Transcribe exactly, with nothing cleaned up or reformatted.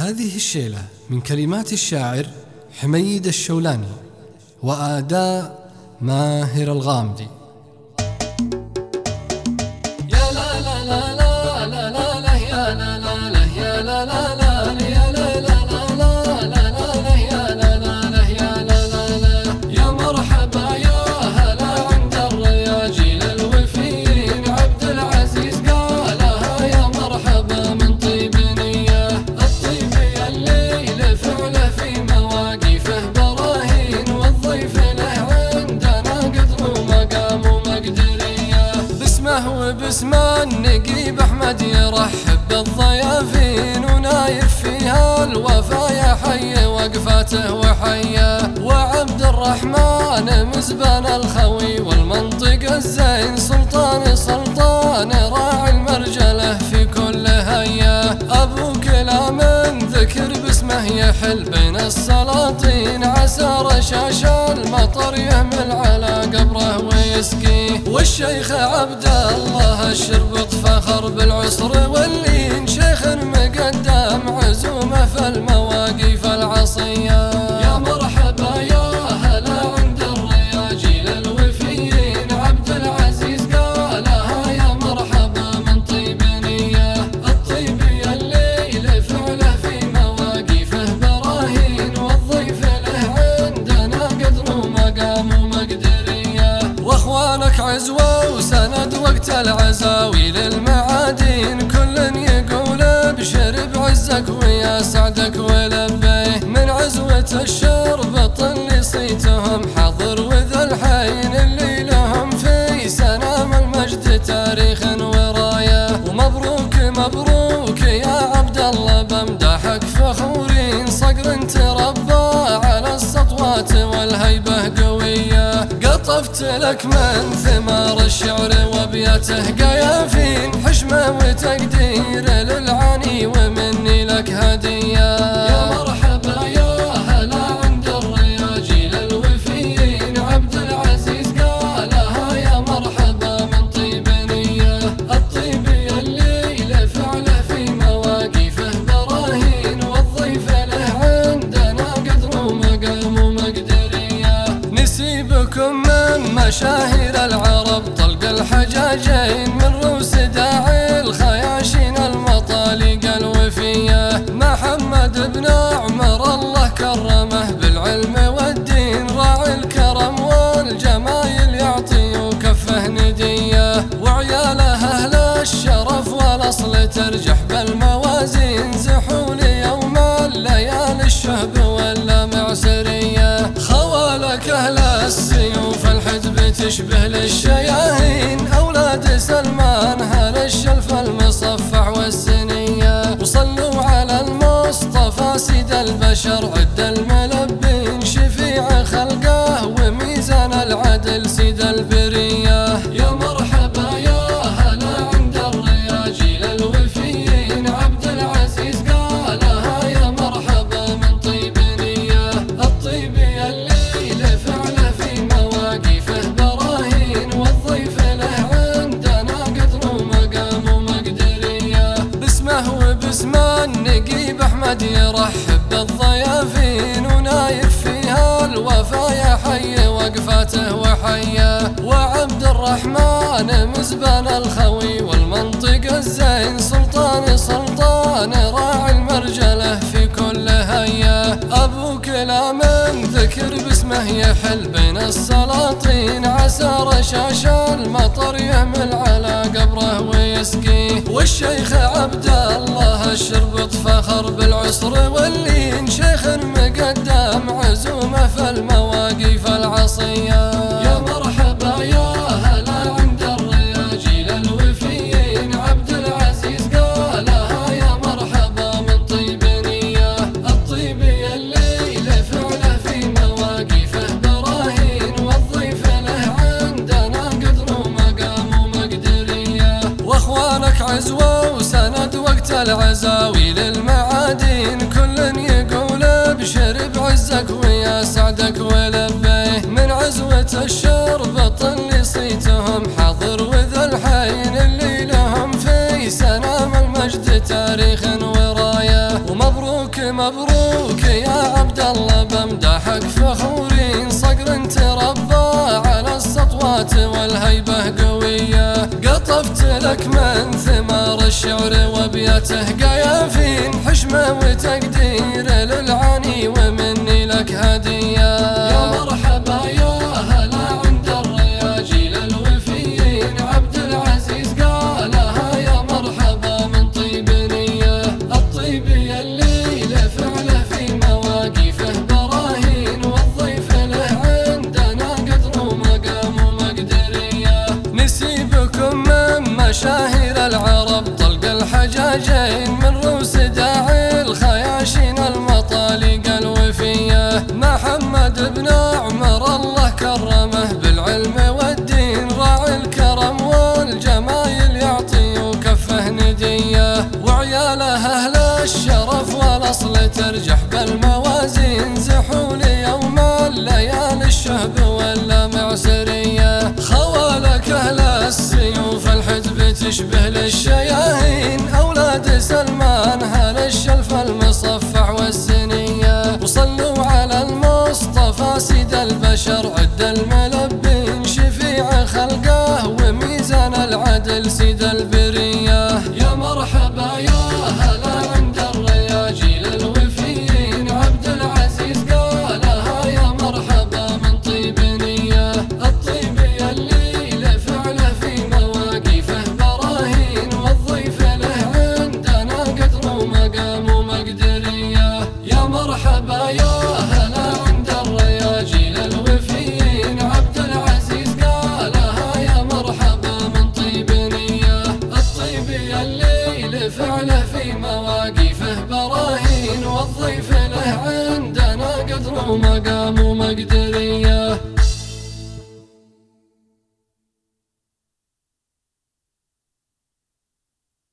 هذه الشيلة من كلمات الشاعر حميد الشولاني وأداء ماهر الغامدي. يا لا لا لا لا لا لا لا يا لا لا لا يا لا لا لا يا لا لا لا لا لا يا لا لا لا يا لا لا لا يا مرحبا يا هلا عند الرياجيل الوفيين عبد العزيز قالها يا مرحبا من طيب نية الطيب يا الليل فعله في مواقفه براهين والضيف له عندنا قدر ومقام ومقدرية باسمه وباسم النقيب أحمد يرحب بالضيافين ونايف فيها الوفا يا حي وقفاته وحياه وعبد الرحمن مزبان الخوي والمنطق الزين سلطان سلطان راعي المرجله في كل هيا أبو كلام ذكر باسمه يحل بين السلاطين عسى رشاش المطر يهمل على قبره ويسقيه والشيخ عبد الله الشربط فخر بالعسر واللين شيخ مقدم عزومه في المواقف العصيه يا مرحبا يا هلا عند الرياجيل الوفيين عبد العزيز قالها يا مرحبا من طيب نيه الطيب يا الليل فعله في مواقفه براهين والضيف له عندنا قدر ومقام ومقدريه واخوانك عزوه وسند وقت العزاوي للمعادين كل يقول ابشر بعزك ويا سعدك ولبيه من عزوة الشربط اللي صيتهم حاضر وذا الحين اللي لهم في سنام المجد تاريخ ورايه ومبروك مبروك يا عبد الله بمدحك فخورين صقر تربى على السطوات والهيبة قوية قطفت لك من ثمار الشعر وابياته قيافين حشمه وتقدير للعاني ومني لك هدية يا مرحبا يا هلا عند الرياجيل الوفيين عبد العزيز قالها يا مرحبا من طيب نية الطيب يا الليل فعله في مواقفه براهين والضيف له عندنا قدر ومقام ومقدرية نسيبكم من مشاهير العرب طلق الحجاجين من روس داعي الخياشين المطالق الوفية محمد بن عمر الله كرمه بالعلم والدين راعي الكرم والجمايل يعطي وكفه ندية وعياله أهل الشرف والأصل ترجح بالموازين زحول يوم الليالي الشهب ولا معسرية خوالك أهل السيوف الحدب تشبه للشياهين أولاد سلمان هل الشلف المصفع والسنية وصلوا على المصطفى سيد البشر عد الملبين شفيع خلقه وميزان العدل سيد البرية يا مرحبا يا هلا عند الرياجيل الوفيين عبد العزيز قالها يا مرحبا من طيب نية الطيب يا الليل فعله في مواقفه براهين والضيف له عندنا قدر ومقام ومقدرية باسمه وباسم النقيب أحمد يرحب بالضيافين ونايف فيها الوفا يا حي وقفاته وحياه وعبد الرحمن مزبان الخوي والمنطق الزين سلطان سلطان راعي المرجله في كل هيا أبو كلام ذكر باسمه يحل بين السلاطين عسى رشاش المطر يهمل على قبره ويسقيه والشيخ عبد الله الشربط فخر بالعسر واللين شيخ مقدم عزومه في المواقف العصيه يا مرحبا يا هلا عند الرياجيل الوفيين عبد العزيز قالها يا مرحبا من طيب نية الطيب يا الليل فعله في مواقفه براهين والضيف له عندنا قدر ومقام ومقدرية واخوانك عزوه وسند وقت العزاوي للمعادين كل يقول ابشر بعزك ويا سعدك ولبيه من عزوة الشربط اللي صيتهم حاضر وذا الحين اللي لهم في سنام المجد تاريخ ورايه ومبروك مبروك يا عبد الله، بمدحك فخورين، صقر تربى على السطوات والهيبة قوية، قطفت لك من ثمار الشعر وابياته قيافين، حشمة وتقدير للعاني ومني لك هدية. يا مرحبا يا هلا عند الرياجيل الوفيين، عبد العزيز قالها يا مرحبا من طيب نية، الطيب يلي له فعله في مواقفه براهين، والضيف له عندنا قدر ومقام ومقدرية. نسيبكم من مشاهير العرب طلق الحجاجين، من روس داعي الخياشين المطالق الوفية، محمد بن عمر الله كرمه بالعلم والدين، راعي الكرم والجمايل يعطي وكفه ندية، وعياله أهل الشرف والأصل ترجح بالموازين، زحول يوم الليالي الشهب ولا معسرية، خوالك أهل السيوف الحجب تشبه للشياهين، أولاد سلمان هل الشلف المصفع والسنية، وصلوا على المصطفى سيد البشر عد الملبين، شفيع خلقه وميزان العدل سيد البرية. يا مرحبا يا هلا عند الرياجيل الوفيين، عبد العزيز قالها يا مرحبا من طيب نية، الطيب يلي له فعله في مواقفه براهين، والضيف له عندنا قدر ومقام ومقدرية. يا مرحبا يا هلا عند الرياجيل الوفيين، عبد العزيز قالها يا مرحبا من طيب نية، الطيب يلي له فعله في مواقفه براهين، والضيف له عندنا قدر ومقام